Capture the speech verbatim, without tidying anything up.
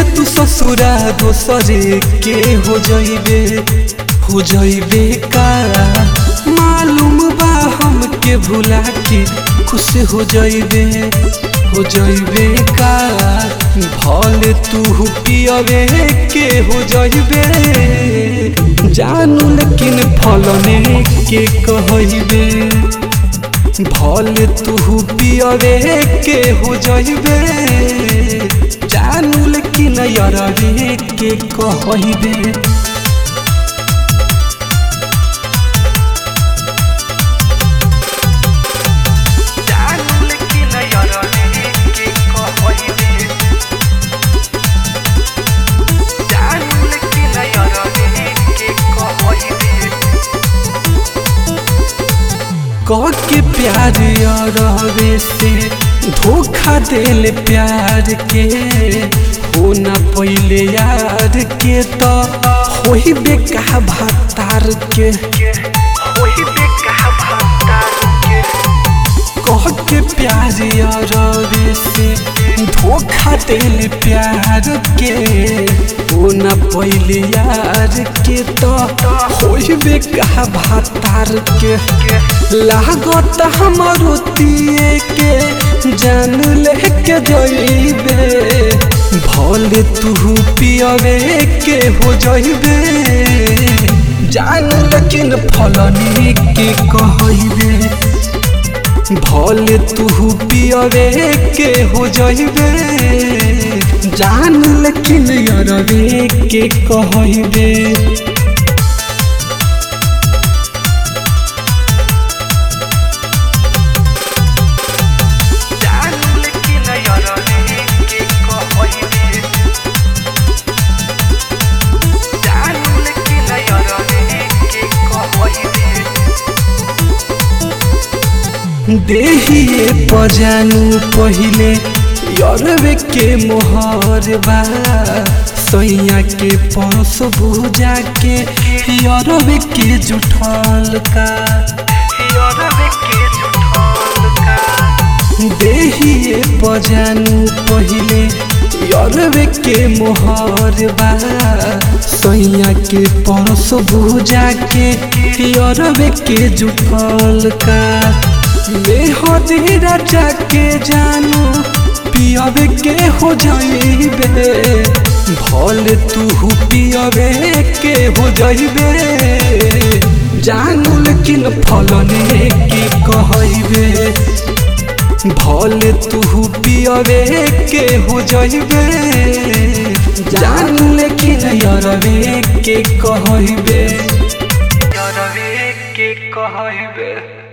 तू ससुरा दोसरे के हो जाइबे हो जाइबे का मालूम बा हमके भुला के खुश हो जाइबे हो जाइबे का भले तू पियवे के हो जाइबे जानू लेकिन फलने के कहइबे भले तू पियवे के हो जाइबे जानू लेकिन यारवे के कहइबे कह के प्यार यारवे से धोखा देले प्यार के हो न पहले यार के तो होई बेका भातार के होई बेका भातार के कह के प्यार यारवे से धोखा देले प्यार के हो न पहले यार के तो होई बेका भातार के लागत हमारो तिए के जान लेके जाइबे भले तू पियवे के हो जाइबे जान लेकिन फलने के कहइबे भले तू पियवे के हो जाइबे जान लेकिन यारवे के कहइबे देहिए पजानू पहिले यारवे के मोहर बा सैया के परस बुझा के यारवे के जुठल का यारवे के जुठल का देहिए पजानू पहिले यारवे के मोहर बा सैया के परस बुझा के यारवे के जुठल का मेहदीरा जाके जानू पियवे के हो जाइबे भले तू पियवे के हो जाइबे जानू लेकिन फलने के कहइबे भले तू पियवे के हो जाइबे जानू लेकिन यारवे के कहइबे यारवे के कहइबे।